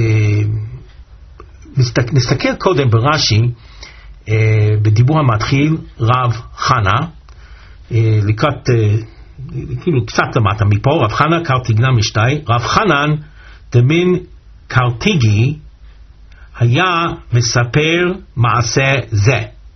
נסתכל, נסתכל קודם ברש"י, בדיבור המתחיל, רב חנה, לקראת, כאילו קצת למטה מפה, רב חנה קרתיגנא משתאי, רב חנן דמין קרתיגי, היה מספר מעשה זה.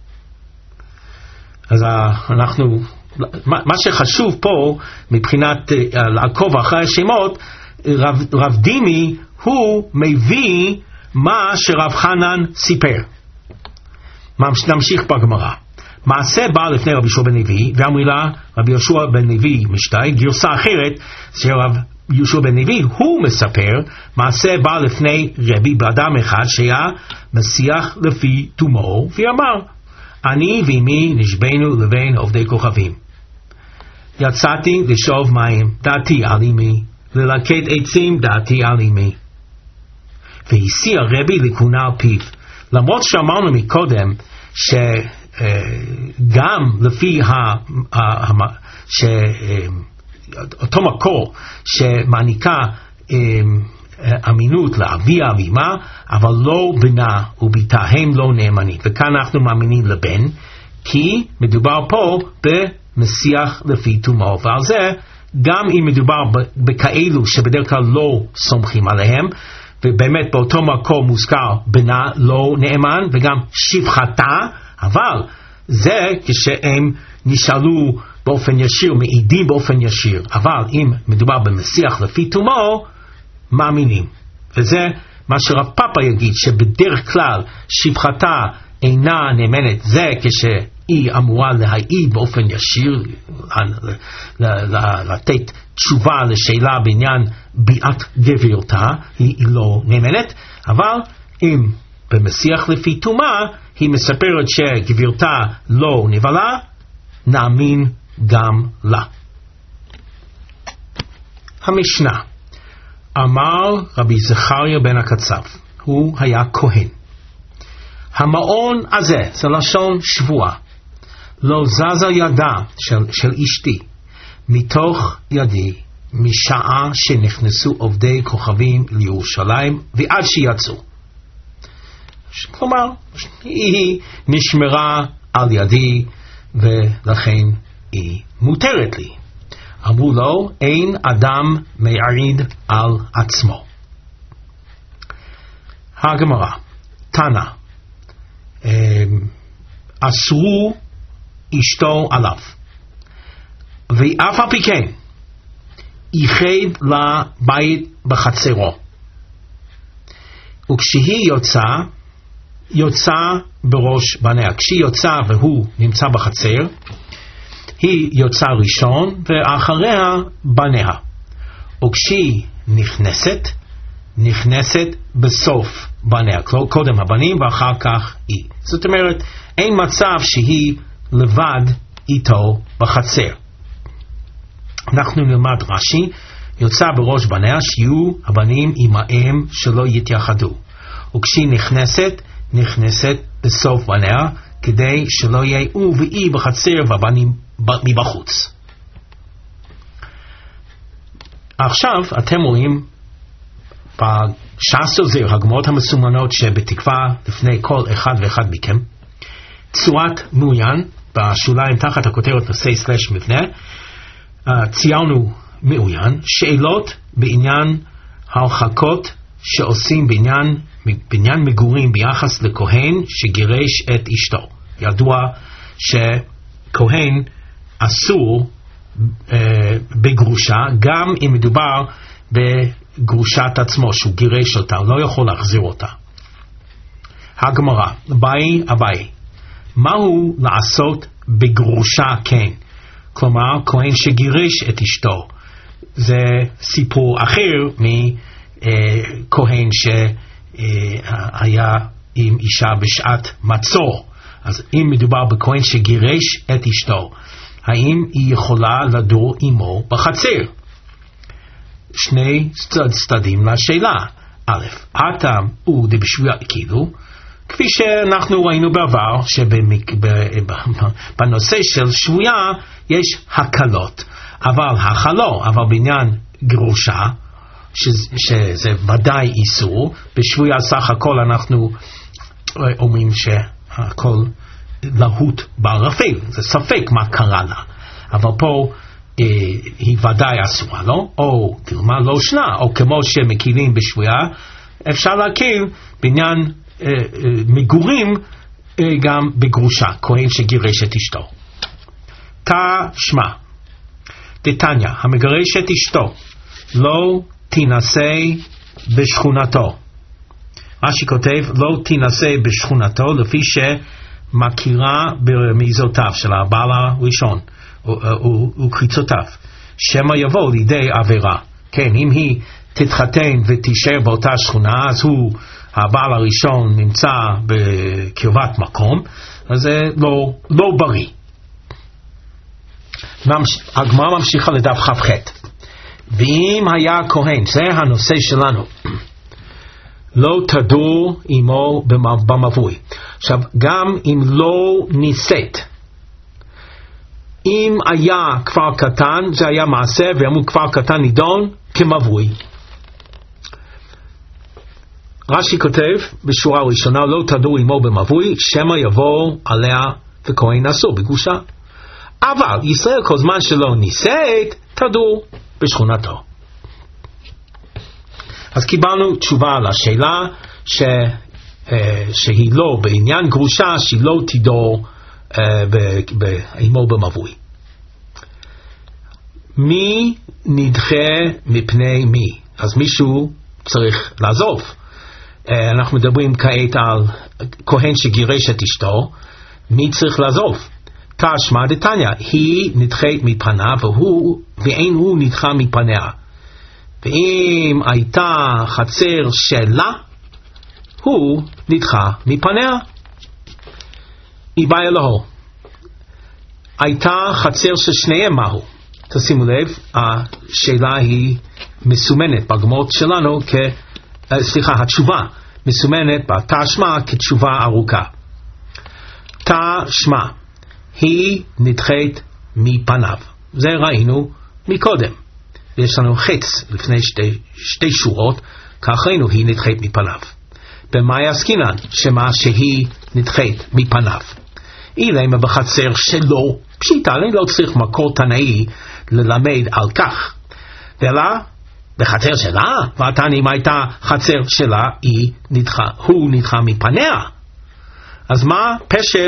אז אנחנו, מה שחשוב פה מבחינת לעקוב אחרי השמות, רב, רב דימי הוא מביא מה שרב חנן סיפר. נמשיך בגמרא. מעשה בא לפני רבי יהושע בן לוי, ואמרי לה רבי יהושע בן לוי משתאי, גרסה אחרת שרב יהושע בן לוי הוא מספר מעשה בא לפני רבי באדם אחד שהיה משיח לפי תומו, ואמר, אני ואמי נשבנו לבין עובדי כוכבים, יצאתי לשאוב מים, דעתי על אמי, ללקט עצים, דעתי על אמי, והסיע רבי לכהונה על פיו. למרות שאמרנו מקודם שגם לפי אותו מקור שמעניקה אמינות לאביה ואמא, אבל לא בנה וביתה, הם לא נאמנים. וכאן אנחנו מאמינים לבן, כי מדובר פה במשיח לפי תומו, ועל זה גם אם מדובר בכאלו שבדרך כלל לא סומכים עליהם, ובאמת באותו מקום מוזכר בנה לא נאמן, וגם שפחתה, אבל זה כשהם נשאלו באופן ישיר, מעידים באופן ישיר, אבל אם מדובר במשיח לפי תומו, מאמינים. וזה מה שרב פאפה יגיד, שבדרך כלל שפחתה אינה נאמנת, זה כשהיא אמורה להעיד באופן ישיר, לתת תשובה לשאלה בעניין ביאת גבירתה, היא לא נאמנת, אבל אם במשיח לפי תומה, היא מספרת שגבירתה לא נבלה, נאמין גם לה. המשנה, אמר רבי זכריה בן הקצב, הוא היה כהן. המעון הזה, זה לשון שבועה, לא זזה ידה של, של אשתי, מתוך ידי, משעה שנכנסו עובדי כוכבים לירושלים, ועד שיצאו. כלומר, היא נשמרה על ידי, ולכן היא מותרת לי. אמרו לו, אין אדם מעיד על עצמו. הגמרא, תנא, אסרו אשתו עליו, ואף על פי כן ייחד לבית בחצרו, וכשהיא יוצאה, יוצאה בראש בניה. כשהיא יוצאה והוא נמצא בחצר, היא יוצאה ראשון ואחריה בניה, וכשהיא נכנסת, נכנסת בסוף בניה, קודם הבנים ואחר כך היא. זאת אומרת, אין מצב שהיא לבד איתו בחצר. אנחנו נלמד רש"י, יוצא בראש בניה, שיהיו הבנים עמהם שלא יתייחדו, וכשהיא נכנסת, נכנסת בסוף בניה, כדי שלא יהיה הוא והיא בחצר והבנים מבחוץ. עכשיו אתם רואים בש"ס עוזר, הגמרות המסומנות שבתקווה לפני כל אחד ואחד מכם, צורת מעוין בשוליים תחת הכותרת נושא סלש מבנה, ציירנו מעוין, שאלות בעניין הרחקות שעושים בעניין, בעניין מגורים ביחס לכהן שגירש את אשתו. ידוע שכהן אסור אה, בגרושה, גם אם מדובר בגרושת עצמו, שהוא גירש אותה, הוא לא יכול להחזיר אותה. הגמרא, אביי אביי, מהו לעשות בגרושה כן? כלומר, כהן שגירש את אשתו. זה סיפור אחר מכהן שהיה עם אישה בשעת מצור. אז אם מדובר בכהן שגירש את אשתו, האם היא יכולה לדור עמו בחצר? שני צדדים לשאלה. א', הטעם הוא דבשבויה, כאילו, כפי שאנחנו ראינו בעבר, שבנושא של שבויה יש הקלות, אבל החלו, אבל בעניין גרושה, שזה ודאי איסור, בשבויה סך הכל אנחנו אומרים שהכל להוט בערפל, זה ספק מה קרה לה, אבל פה אה, היא ודאי אסורה, לא? או תלמה לא שנה, או כמו שמקילים בשבויה, אפשר להכיר בעניין אה, אה, מגורים אה, גם בגרושה, כהן שגירש את אשתו. תשמע, דתניא, המגרש את אשתו, לא תינשא בשכונתו. רש"י כותב, לא תינשא בשכונתו, לפי שמכירה ברמיזותיו של הבעל הראשון וקריצותיו, שמא יבוא לידי עבירה. כן, אם היא תתחתן ותישאר באותה שכונה, אז הוא, הבעל הראשון, נמצא בקרבת מקום, אז זה לא, לא בריא. הגמרא ממשיכה לדף כ"ח. ואם היה כהן, זה הנושא שלנו, לא תדור עמו במבוי. עכשיו, גם אם לא נישאת, אם היה כפר קטן, זה היה מעשה, ואמרו כפר קטן נידון כמבוי. רש"י כותב בשורה הראשונה, לא תדור עמו במבוי, שמא יבוא עליה וכהן אסור בגרושה. אבל ישראל כל זמן שלא נישאת, תדור בשכונתו. אז קיבלנו תשובה לשאלה ש, שהיא לא בעניין גרושה, שהיא לא תדור עמו במבוי. מי נדחה מפני מי? אז מישהו צריך לעזוב. אנחנו מדברים כעת על כהן שגירש את אשתו. מי צריך לעזוב? תשמע דתניא, היא נדחית מפניו והוא, ואין הוא נדחה מפניה. ואם הייתה חצר שלה, הוא נדחה מפניה. היא באה אלוהו. הייתה חצר של שניהם מהו? תשימו לב, השאלה היא מסומנת בגמרות שלנו כ... סליחה, התשובה מסומנת בתשמע כתשובה ארוכה. תשמע, היא נדחית מפניו. זה ראינו מקודם. יש לנו חץ לפני שתי, שתי שורות, כך ראינו היא נדחית מפניו. במה יעסקינן? שמה שהיא נדחית מפניו. אילמה בחצר שלו, פשיטה, אני לא צריך מקור תנאי ללמד על כך. אלא בחצר שלה, ועתני אם הייתה חצר שלה, היא נדחה, הוא נדחה מפניה. אז מה פשר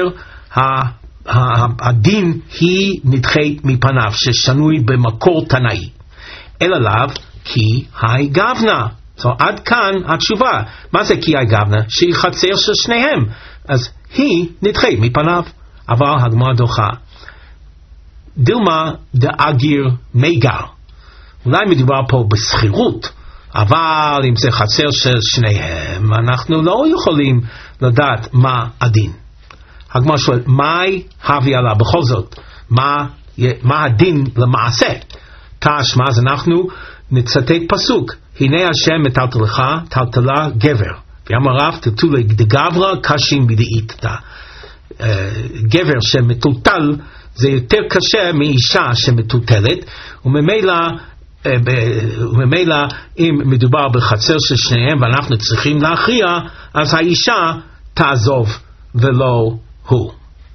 הדין היא נדחית מפניו, ששנוי במקור תנאי? אלא לאו כי היי גבנה. So, עד כאן התשובה. מה זה כי היי גבנה? שהיא חצר של שניהם. אז היא נדחית מפניו. אבל הגמרא דוחה. דילמה דאגיר מיגר. אולי מדובר פה בסחירות, אבל אם זה חצר של שניהם, אנחנו לא יכולים לדעת מה הדין. הגמרא שואל, מהי הביא עלה בכל זאת? מה, מה הדין למעשה? תשמע, אז אנחנו נצטט פסוק. הנה השם מטלטלך, טלטלה גבר. ואמר רב, טלטולי דגברא קשים מדאית. גבר שמטולטל זה יותר קשה מאישה שמטולטלת, וממילא וממילא אם מדובר בחצר של שניהם ואנחנו צריכים להכריע, אז האישה תעזוב ולא הוא.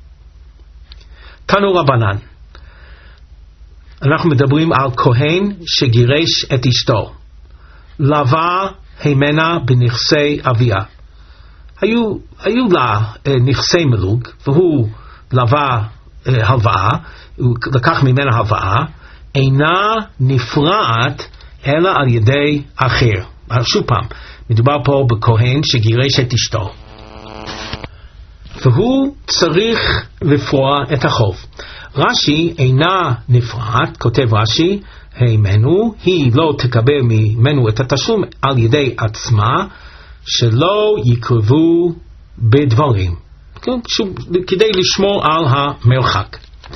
תנו רבנן, אנחנו מדברים על כהן שגירש את אשתו, לווה הימנה בנכסי אביה. היו, היו לה נכסי מלוג, והוא לווה הלוואה, הוא לקח ממנה הלוואה, אינה נפרעת אלא על ידי אחר. שוב פעם, מדובר פה בכהן שגירש את אשתו, והוא צריך לפרוע את החוב. רש"י אינה נפרעת, כותב רש"י, הימנו, היא לא תקבל ממנו את התשלום על ידי עצמה, שלא יקרבו בדברים, כן? שוב, כדי לשמור על המרחק.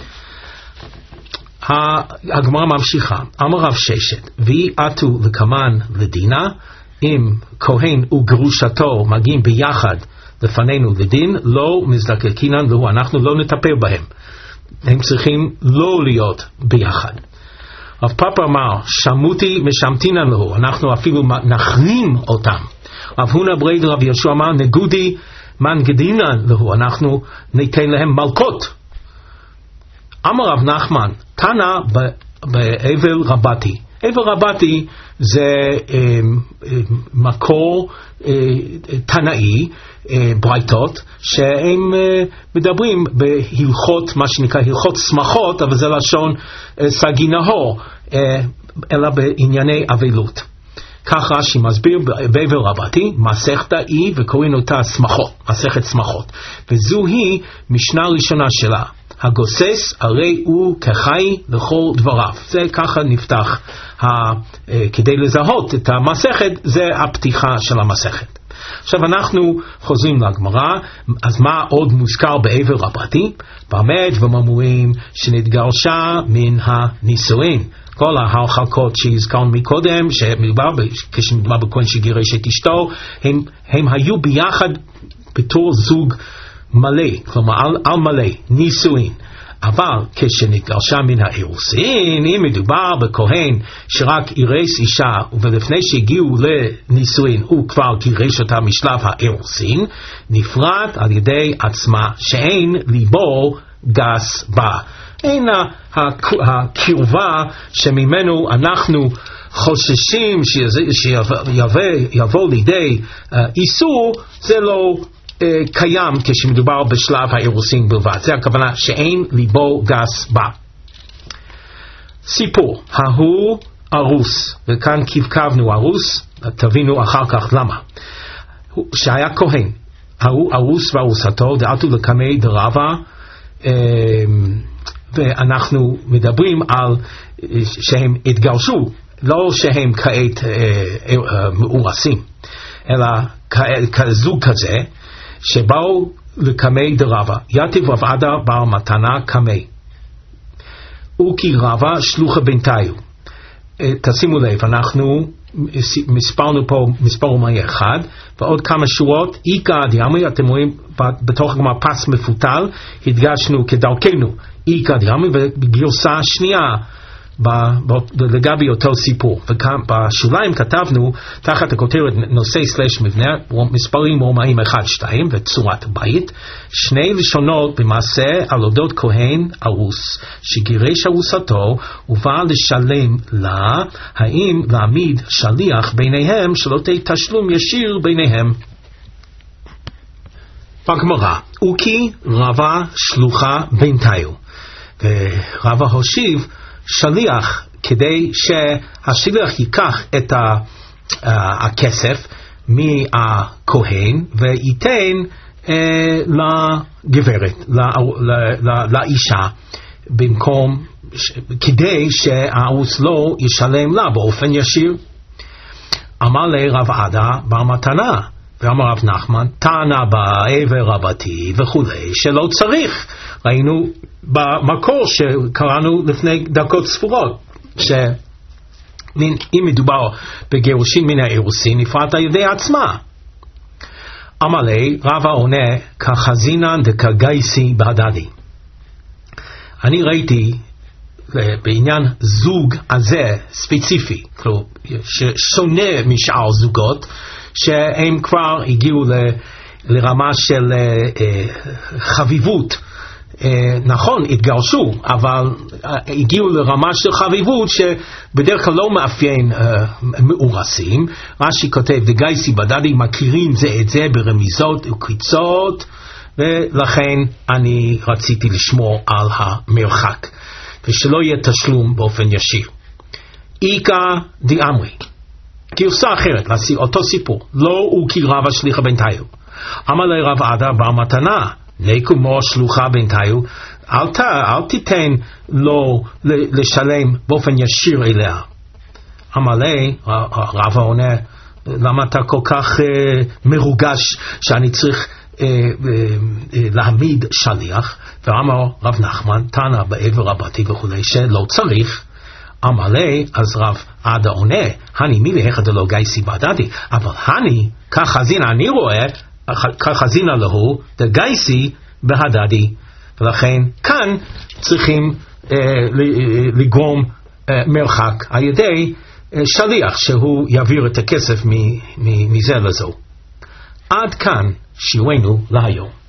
הגמרא ממשיכה, אמר רב ששת, והיא עטו לקמן לדינה, אם כהן וגרושתו מגיעים ביחד לפנינו לדין, לא מזדקקינן לו, אנחנו לא נטפל בהם. הם צריכים לא להיות ביחד. רב פאפא אמר, שמותי משמתינן לו, אנחנו אפילו נחרים אותם. רב הונא ברייד רב יהושע אמר, נגודי מנגדינן לו, אנחנו ניתן להם מלכות. אמר רב נחמן, תנא באבל רבתי. אבל רבתי זה אה, אה, מקור אה, תנאי, אה, ברייתות, שהם אה, מדברים בהלכות, מה שנקרא הלכות שמחות, אבל זה לשון אה, סגי נהור, אה, אלא בענייני אבלות. כך רש"י מסביר באבל רבתי, מסכתא היא וקוראים אותה שמחות, מסכת שמחות. וזו היא משנה ראשונה שלה. הגוסס הרי הוא כחי לכל דבריו. זה ככה נפתח, ה, כדי לזהות את המסכת, זה הפתיחה של המסכת. עכשיו אנחנו חוזרים לגמרא, אז מה עוד מוזכר באבל רבתי? באמת ומאמרים שנתגרשה מן הנישואין. כל ההרחקות שהזכרנו מקודם, שמדובר, כשמדובר בכהן שגירש את אשתו, הם, הם היו ביחד בתור זוג מלא, כלומר על, על מלא, נישואין. אבל כשנתגרשה מן האירוסין, אם מדובר בכהן שרק אירס אישה, ולפני שהגיעו לנישואין הוא כבר גירש אותה משלב האירוסין, נפרד על ידי עצמה שאין ליבו גס בה. אין הקרבה שממנו אנחנו חוששים שיבוא לידי איסור, זה לא קיים כשמדובר בשלב האירוסין בלבד. זה הכוונה שאין ליבו גס בה. סיפור, ההוא ארוס, וכאן כבקבנו ארוס, תבינו אחר כך למה. שהיה כהן, ההוא ארוס וארוסתו, דעתו לקמי דרבה, ואנחנו מדברים על שהם התגרשו, לא שהם כעת מאורסים, אלא כזוג כזה, שבאו לקמי דרבה, יתיב רב עדה בר מתנה קמי. וכי רבה שלוחה בינתיו. תשימו לב, אנחנו מספרנו פה מספר אומי אחד, ועוד כמה שורות, איקה דיאמי, אתם רואים בתוך הגמרא פס מפותל, הדגשנו כדרכנו, איקה דיאמי, ובגרסה שנייה, לגבי אותו סיפור. ובשוליים כתבנו, תחת הכותרת נושא סלש מבנה, מספרים רומאים אחד שתיים וצורת בית, שני לשונות במעשה על אודות כהן ארוס, שגירש ארוסתו ובא לשלם לה, האם להעמיד שליח ביניהם שלא תהיה תשלום ישיר ביניהם. בגמרא, וכי רבה שלוחה בינתיו, ורבה הושיב שליח כדי שהשליח ייקח את הכסף מהכהן וייתן לגברת, לאישה, במקום, כדי שהארוס לא ישלם לה באופן ישיר. אמר לי רב עדה בר מתנה, ואמר רב נחמן, טענה בעבר רבתי וכולי, שלא צריך. ראינו במקור שקראנו לפני דקות ספורות, שאם מדובר בגירושין מן האירוסין, נפרט על ידי עצמה. אמר לי, רבא עונה, כחזינן דקגייסי בהדדי. אני ראיתי בעניין זוג הזה ספציפי, ששונה משאר זוגות, שהם כבר הגיעו לרמה של חביבות. נכון, התגרשו, אבל הגיעו לרמה של חביבות שבדרך כלל לא מאפיין מאורסים. רש"י כותב, דגייסי בדדי, מכירים זה את זה ברמיזות וקריצות, ולכן אני רציתי לשמור על המרחק, ושלא יהיה תשלום באופן ישיר. איקה דיאמרי, גרסה אחרת, אותו סיפור, לא וכי רבה שליחה בינתיו. אמר לי רב עדה בר מתנה, נקומו שלוחה בינתיו, אל, ת, אל תיתן לו לשלם באופן ישיר אליה. אמר לי, רב עונה, למה אתה כל כך אה, מרוגש שאני צריך אה, אה, אה, להעמיד שליח? ואמר רב נחמן, טענה בעבר רבתי וכולי, שלא צריך. אמר לי, אז רב עדה עונה, הני מילי אחד לא גייסי בדדי, אבל הני, כך חזינה אני רואה, כחזינה לו דגייסי בהדדי, ולכן כאן צריכים אה, לגרום אה, מרחק על ידי אה, שליח שהוא יעביר את הכסף מזה לזו. עד כאן שיעורנו להיום.